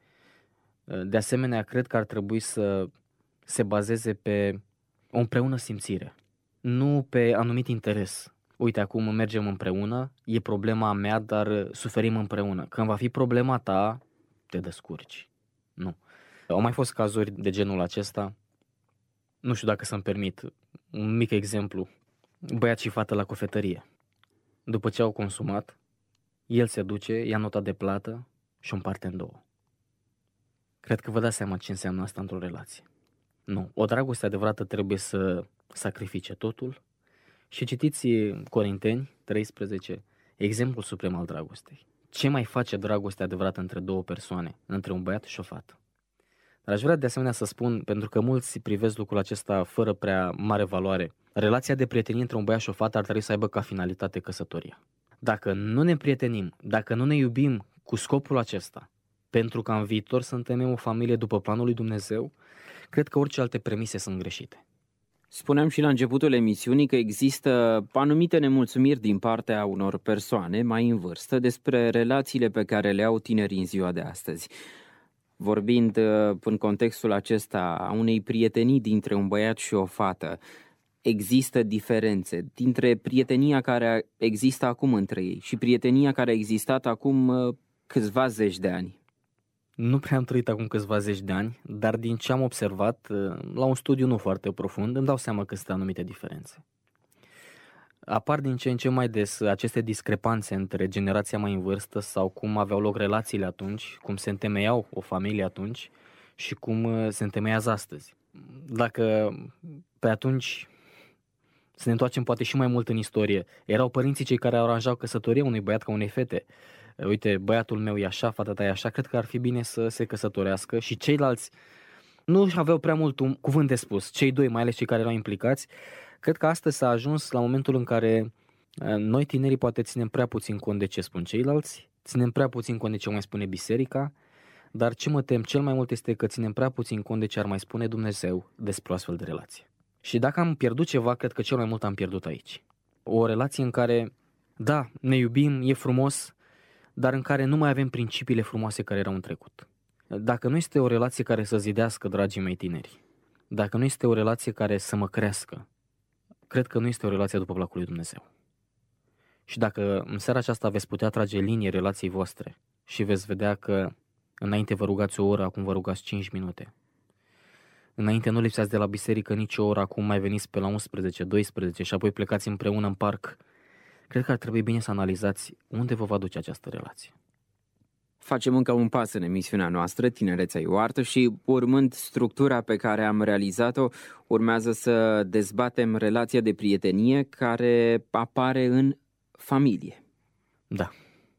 De asemenea, cred că ar trebui să se bazeze pe o împreună simțire, nu pe anumit interes. Uite, acum mergem împreună, e problema mea, dar suferim împreună. Când va fi problema ta, te descurci. Nu. Au mai fost cazuri de genul acesta. Nu știu dacă să-mi permit un mic exemplu. Băiat și fată la cofetărie. După ce au consumat, el se duce, ia nota de plată și o împarte în două. Cred că vă dați seama ce înseamnă asta într-o relație. Nu, o dragoste adevărată trebuie să sacrifice totul. Și citiți Corinteni 13, exemplul suprem al dragostei. Ce mai face dragostea adevărată între două persoane, între un băiat și o fată? Dar aș vrea de asemenea să spun, pentru că mulți privesc lucrul acesta fără prea mare valoare, relația de prietenie între un băiat și o fată ar trebui să aibă ca finalitate căsătoria. Dacă nu ne prietenim, dacă nu ne iubim cu scopul acesta, pentru ca în viitor să întemeiem o familie după planul lui Dumnezeu, cred că orice alte premise sunt greșite. Spuneam și la începutul emisiunii că există anumite nemulțumiri din partea unor persoane mai în vârstă despre relațiile pe care le au tinerii în ziua de astăzi. Vorbind în contextul acesta a unei prietenii dintre un băiat și o fată, există diferențe dintre prietenia care există acum între ei și prietenia care a existat acum câțiva zeci de ani. Nu prea am trăit acum câțiva zeci de ani, dar din ce am observat, la un studiu nu foarte profund, îmi dau seama că sunt anumite diferențe. Apar din ce în ce mai des aceste discrepanțe între generația mai în vârstă sau cum aveau loc relațiile atunci, cum se întemeiau o familie atunci și cum se întemeiază astăzi. Dacă pe atunci, să ne întoarcem poate și mai mult în istorie, erau părinții cei care aranjau căsătoria unui băiat ca unei fete. Uite, băiatul meu e așa, fata ta e așa, cred că ar fi bine să se căsătorească și ceilalți nu aveau prea mult un cuvânt de spus, cei doi, mai ales cei care erau implicați. Cred că astăzi s-a ajuns la momentul în care noi tinerii poate ținem prea puțin cont de ce spun ceilalți, ținem prea puțin cont de ce mai spune biserica, dar ce mă tem cel mai mult este că ținem prea puțin cont de ce ar mai spune Dumnezeu despre o astfel de relație. Și dacă am pierdut ceva, cred că cel mai mult am pierdut aici. O relație în care, da, ne iubim, e frumos, dar în care nu mai avem principiile frumoase care erau în trecut. Dacă nu este o relație care să zidească, dragii mei tineri, dacă nu este o relație care să mă crească, cred că nu este o relație după placul lui Dumnezeu. Și dacă în seara aceasta veți putea trage linie relației voastre și veți vedea că înainte vă rugați o oră, acum vă rugați 5 minute. Înainte nu lipseați de la biserică nici o oră, acum mai veniți pe la 11, 12 și apoi plecați împreună în parc. Cred că ar trebui bine să analizați unde vă va duce această relație. Facem încă un pas în emisiunea noastră, Tinerețea e o artă, și urmând structura pe care am realizat-o, urmează să dezbatem relația de prietenie care apare în familie. Da.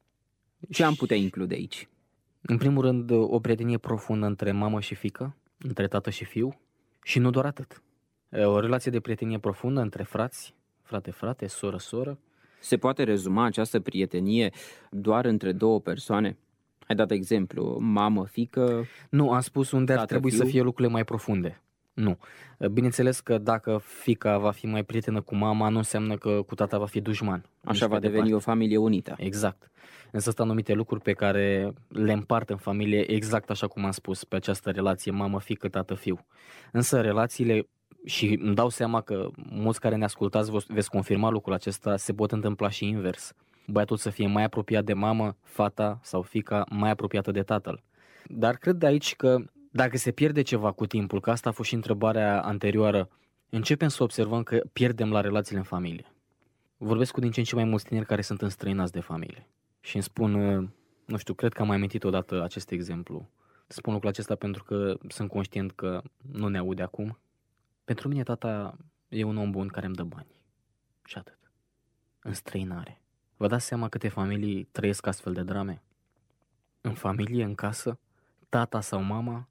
Ce am putea include aici? În primul rând, o prietenie profundă între mamă și fiică, între tată și fiu și nu doar atât. O relație de prietenie profundă între frați, frate-frate, soră-soră. Se poate rezuma această prietenie doar între două persoane? Ai dat exemplu, mamă-fică? Nu, am spus unde ar trebui fiu? să fie lucrurile mai profunde. Nu. Bineînțeles că dacă fiica va fi mai prietenă cu mama, nu înseamnă că cu tata va fi dușman. Așa va deveni o familie unită. Exact. Însă sunt anumite lucruri pe care le împart în familie exact așa cum am spus, pe această relație mamă-fică, tată-fiu. Însă relațiile, și îmi dau seama că mulți care ne ascultați veți confirma lucrul acesta, se pot întâmpla și invers. Băiatul să fie mai apropiat de mamă, fata sau fiica mai apropiată de tatăl. Dar cred de aici că dacă se pierde ceva cu timpul, că asta a fost și întrebarea anterioară, începem să observăm că pierdem la relațiile în familie. Vorbesc cu din ce în ce mai mulți tineri care sunt înstrăinați de familie și îmi spun, nu știu, cred că am mai amintit odată acest exemplu. Spun lucrul acesta pentru că sunt conștient că nu ne aude acum. Pentru mine tata e un om bun care îmi dă bani. Și atât. Înstrăinare. Vă dați seama câte familii trăiesc astfel de drame? În familie, în casă, tata sau mama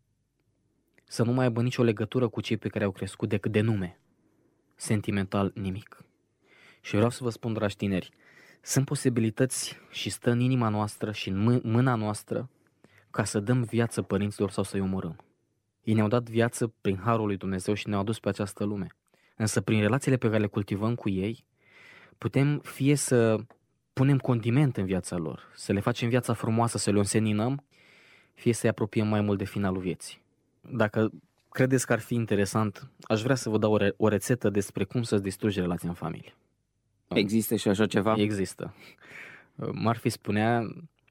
să nu mai aibă nicio legătură cu cei pe care au crescut decât de nume. Sentimental nimic. Și vreau să vă spun, dragi tineri, sunt posibilități și stă în inima noastră și în mâna noastră ca să dăm viață părinților sau să-i omorâm. Ei ne-au dat viață prin harul lui Dumnezeu și ne-au adus pe această lume. Însă prin relațiile pe care le cultivăm cu ei, putem fie să punem condiment în viața lor, să le facem viața frumoasă, să le înseninăm, fie să-i apropiem mai mult de finalul vieții. Dacă credeți că ar fi interesant, aș vrea să vă dau o rețetă despre cum să-ți distrugi relația în familie. Există și așa ceva? Există. Murphy spunea,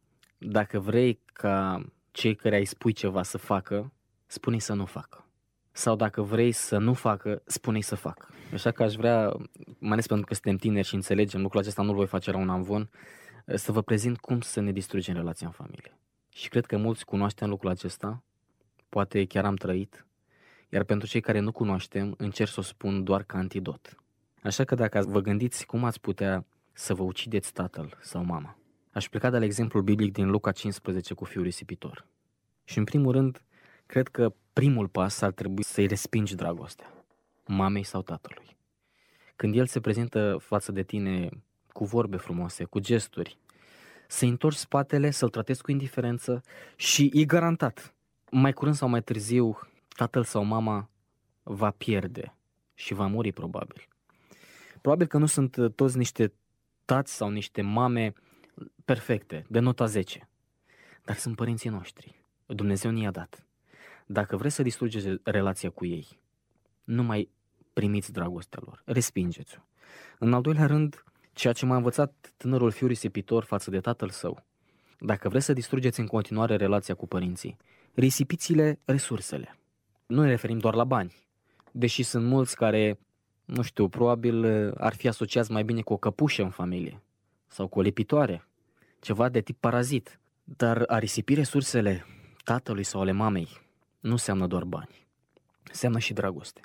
dacă vrei ca cei care îi spui ceva să facă, spune-i să nu facă. Sau dacă vrei să nu facă, spune-i să facă. Așa că aș vrea, mai ales pentru că suntem tineri și înțelegem lucrul acesta, nu-l voi face la un amvon, să vă prezint cum să ne distrugem relația în familie. Și cred că mulți cunoaștem lucrul acesta, poate chiar am trăit, iar pentru cei care nu cunoaștem, încerc să o spun doar ca antidot. Așa că dacă vă gândiți cum ați putea să vă ucideți tatăl sau mama, aș pleca de la exemplul biblic din Luca 15 cu fiul risipitor. Și în primul rând, cred că primul pas ar trebui să-i respingi dragostea, mamei sau tatălui. Când el se prezintă față de tine cu vorbe frumoase, cu gesturi, să-i întorci spatele, să-l tratezi cu indiferență și e garantat, mai curând sau mai târziu, tatăl sau mama va pierde și va muri probabil. Probabil că nu sunt toți niște tați sau niște mame perfecte, de nota 10, dar sunt părinții noștri. Dumnezeu ne-i-a dat. Dacă vreți să distrugeți relația cu ei, nu mai primiți dragostea lor, respingeți-o. În al doilea rând, ceea ce m-a învățat tânărul fiu risipitor față de tatăl său, dacă vreți să distrugeți în continuare relația cu părinții, risipiți-le resursele. Nu ne referim doar la bani, deși sunt mulți care, nu știu, probabil ar fi asociați mai bine cu o căpușă în familie sau cu o lipitoare, ceva de tip parazit. Dar a risipi resursele tatălui sau ale mamei nu înseamnă doar bani, înseamnă și dragoste.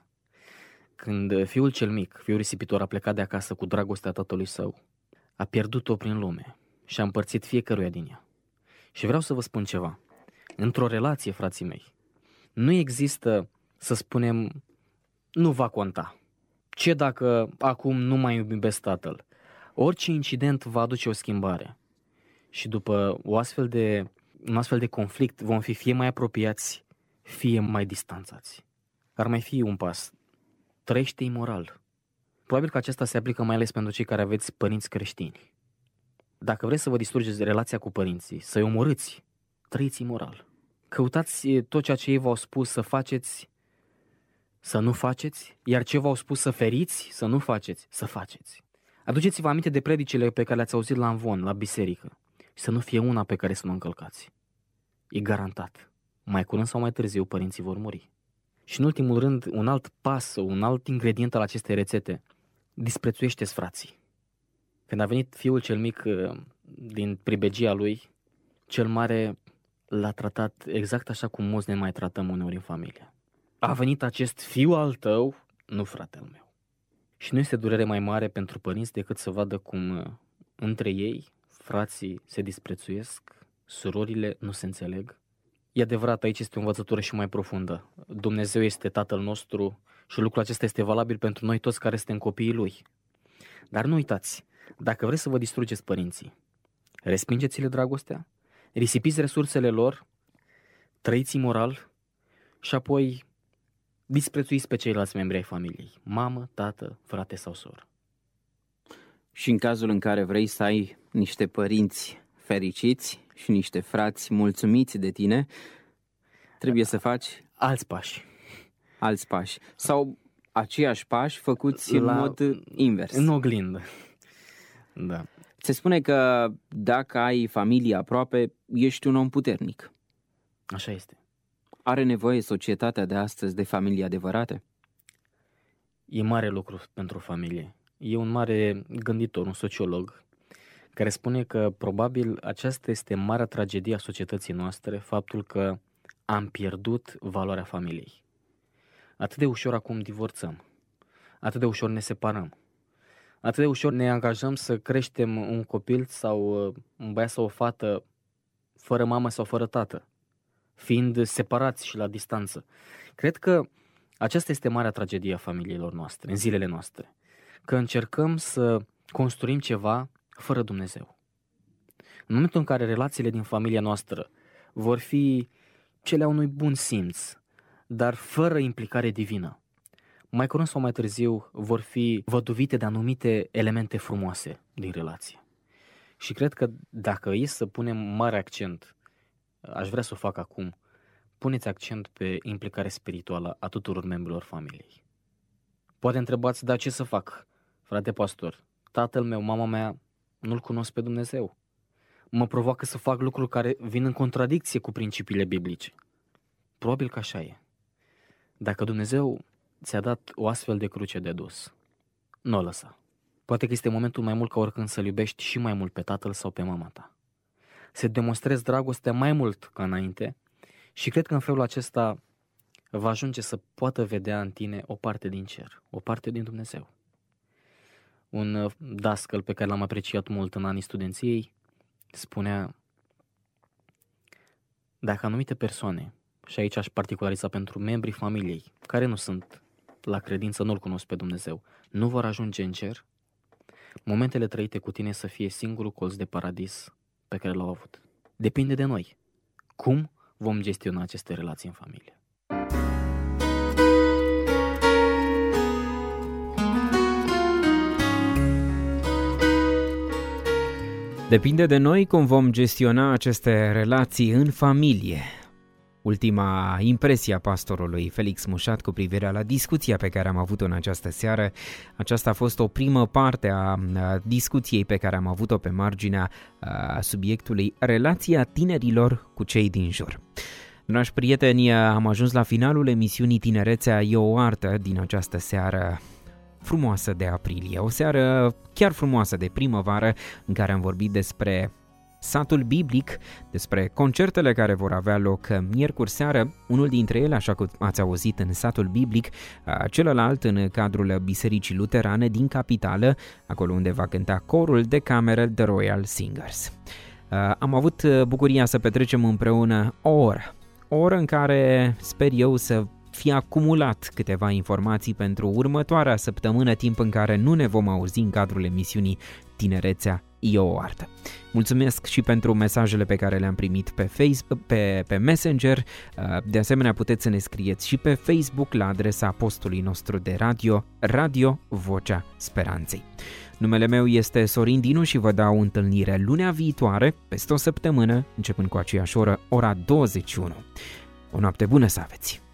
Când fiul cel mic, fiul risipitor, a plecat de acasă cu dragostea tatălui său, a pierdut-o prin lume și a împărțit fiecăruia din ea. Și vreau să vă spun ceva. Într-o relație, frații mei, nu există, să spunem, nu va conta. Ce dacă acum nu mai iubesc tatăl? Orice incident va aduce o schimbare. Și după un astfel de conflict vom fi fie mai apropiați, fie mai distanțați. Ar mai fi un pas. Trăiește imoral. Probabil că acesta se aplică mai ales pentru cei care aveți părinți creștini. Dacă vreți să vă distrugeți relația cu părinții, să-i omorâți, trăiți imoral. Căutați tot ceea ce ei v-au spus să faceți, să nu faceți, iar ce v-au spus să feriți, să nu faceți, să faceți. Aduceți-vă aminte de predicile pe care le-ați auzit la amvon, la biserică, și să nu fie una pe care să nu încălcați. E garantat. Mai curând sau mai târziu, părinții vor muri. Și în ultimul rând, un alt pas, un alt ingredient al acestei rețete, disprețuiește-ți frații. Când a venit fiul cel mic din pribegia lui, cel mare l-a tratat exact așa cum mulți ne mai tratăm uneori în familie. A venit acest fiu al tău, nu fratele meu. Și nu este durere mai mare pentru părinți decât să vadă cum între ei frații se disprețuiesc, surorile nu se înțeleg. E adevărat, aici este o învățătură și mai profundă. Dumnezeu este Tatăl nostru și lucrul acesta este valabil pentru noi toți care suntem copiii Lui. Dar nu uitați, dacă vreți să vă distrugeți părinții, respingeți-le dragostea, risipiți resursele lor, trăiți imoral și apoi disprețuiți pe ceilalți membri ai familiei, mamă, tată, frate sau soră. Și în cazul în care vrei să ai niște părinți fericiți și niște frați mulțumiți de tine, trebuie să faci alți pași. Alți pași. Sau aceiași pași făcuți în mod invers. În oglindă. Da. Se spune că dacă ai familie aproape, ești un om puternic. Așa este. Are nevoie societatea de astăzi de familii adevărate? E mare lucru pentru familie. E un mare gânditor, un sociolog, care spune că probabil aceasta este marea tragedie a societății noastre, faptul că am pierdut valoarea familiei. Atât de ușor acum divorțăm. atât de ușor ne separăm. Atât de ușor ne angajăm să creștem un copil sau un băiat sau o fată fără mamă sau fără tată, fiind separați și la distanță. Cred că aceasta este marea tragedie a familiilor noastre, în zilele noastre, că încercăm să construim ceva fără Dumnezeu. În momentul în care relațiile din familia noastră vor fi cele a unui bun simț, dar fără implicare divină, mai curând sau mai târziu vor fi văduvite de anumite elemente frumoase din relație. Și cred că dacă e să punem mare accent, aș vrea să o fac acum, puneți accent pe implicare spirituală a tuturor membrilor familiei. Poate întrebați, dar ce să fac, frate pastor? Tatăl meu, mama mea, nu-L cunosc pe Dumnezeu. Mă provoacă să fac lucruri care vin în contradicție cu principiile biblice. Probabil că așa e. Dacă Dumnezeu ți-a dat o astfel de cruce de dus, nu o lăsa. Poate că este momentul mai mult ca oricând să-L iubești și mai mult pe tatăl sau pe mama ta. Să demonstrezi dragostea mai mult ca înainte și cred că în felul acesta va ajunge să poată vedea în tine o parte din cer, o parte din Dumnezeu. Un dascăl pe care l-am apreciat mult în anii studenției spunea: dacă anumite persoane, și aici aș particulariza pentru membrii familiei care nu sunt la credință, nu-L cunosc pe Dumnezeu, nu vor ajunge în cer, momentele trăite cu tine să fie singurul colț de paradis pe care l-au avut. Depinde de noi. Cum vom gestiona aceste relații în familie? Depinde de noi cum vom gestiona aceste relații în familie. Ultima impresie a pastorului Felix Mușat cu privire la discuția pe care am avut-o în această seară. Aceasta a fost o primă parte a discuției pe care am avut-o pe marginea subiectului relația tinerilor cu cei din jur. Dragi prieteni, am ajuns la finalul emisiunii Tinerețea e o artă din această seară frumoasă de aprilie. O seară chiar frumoasă de primăvară în care am vorbit despre satul biblic, despre concertele care vor avea loc miercuri seară, unul dintre ele, așa cum ați auzit, în satul biblic, celălalt în cadrul Bisericii Luterane din capitală, acolo unde va cânta corul de cameră The Royal Singers. Am avut bucuria să petrecem împreună o oră în care sper eu să fie acumulat câteva informații pentru următoarea săptămână, timp în care nu ne vom auzi în cadrul emisiunii Tinerețea e o artă. Mulțumesc și pentru mesajele pe care le-am primit pe Facebook, pe Messenger. De asemenea, puteți să ne scrieți și pe Facebook la adresa postului nostru de radio, Radio Vocea Speranței. Numele meu este Sorin Dinu și vă dau întâlnire lunea viitoare, peste o săptămână, începând cu aceeași oră, ora 21. O noapte bună să aveți!